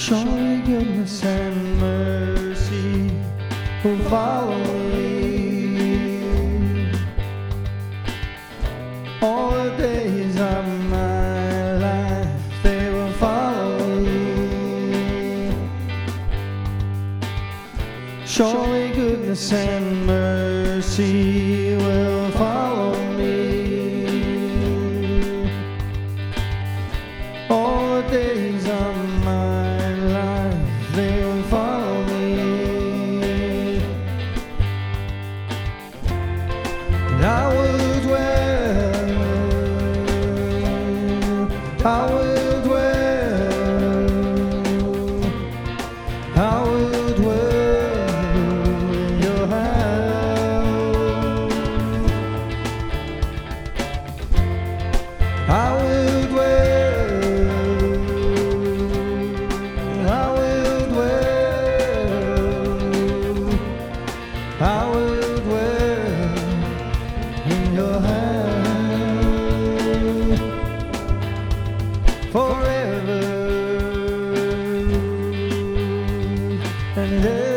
Surely goodness and mercy will follow me all the days of my life. They will follow me. Surely goodness and mercy will follow me all the days of my life. They will follow me. And I will dwell, I will dwell, I will dwell in your house. I will dwell, I will dwell, I will dwell in your house forever and ever.